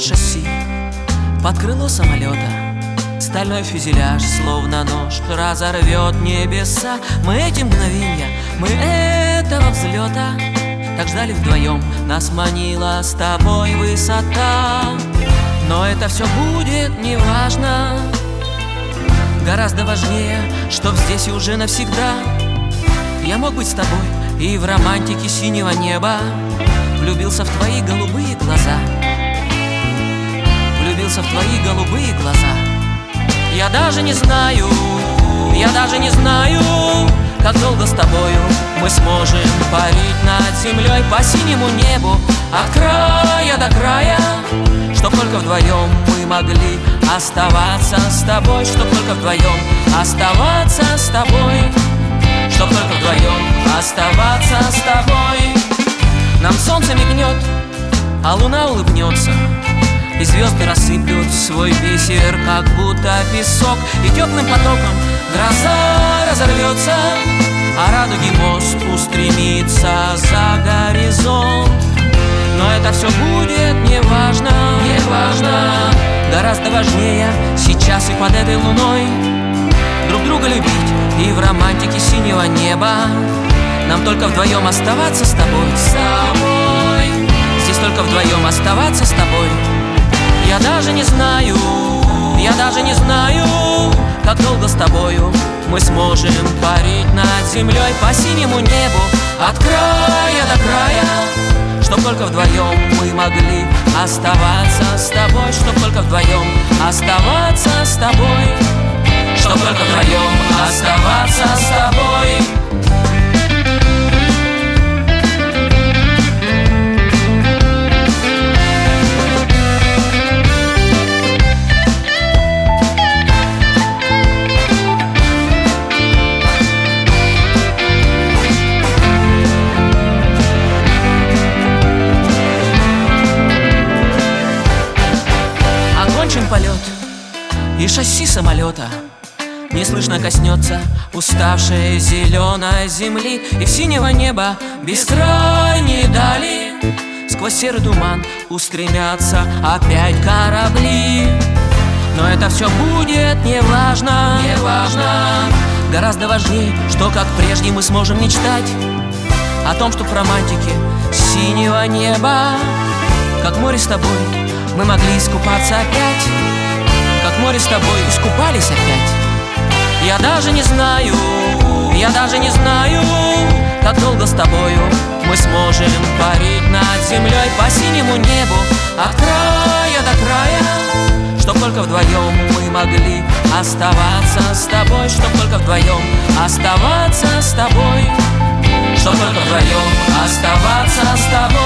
подходит шасси под крыло самолета. Стальной фюзеляж, словно нож, разорвет небеса. Мы эти мгновенья, мы этого взлета так ждали вдвоем, нас манила с тобой высота. Но это все будет неважно, гораздо важнее, чтоб здесь и уже навсегда. Я мог быть с тобой и в романтике синего неба. Влюбился в твои голубые глаза, влюбился в твои голубые глаза. Я даже не знаю, как долго с тобою мы сможем парить над землей по синему небу от края до края. Чтоб только вдвоем мы могли оставаться с тобой, чтоб только вдвоем оставаться с тобой, чтоб только вдвоем оставаться с тобой. Нам солнце мигнет, а луна улыбнется, и звезды рассыплют свой бисер, как будто песок. И теплым потоком гроза разорвется, а радуги мост устремится за горизонт. Но это все будет неважно, гораздо важнее сейчас и под этой луной друг друга любить и в романтике синего неба. Нам только вдвоем оставаться с тобой, здесь только вдвоем оставаться с тобой. Я даже не знаю, как долго с тобою мы сможем парить над землей по синему небу от края до края. Чтоб только вдвоем мы могли оставаться с тобой, чтоб только вдвоем оставаться с тобой, чтоб только вдвоем оставаться с тобой. Полет и шасси самолета неслышно коснется уставшей зеленой земли, и в синего неба бескрайней дали сквозь серый туман устремятся опять корабли. Но это все будет неважно, гораздо важнее, что как прежде мы сможем мечтать о том, что в романтике синего неба, как море с тобой, мы могли искупаться опять, как море с тобой искупались опять. Я даже не знаю, как долго с тобою мы сможем парить над землей по синему небу от края до края. Чтоб только вдвоем мы могли оставаться с тобой, чтоб только вдвоем оставаться с тобой, чтоб только вдвоем оставаться с тобой.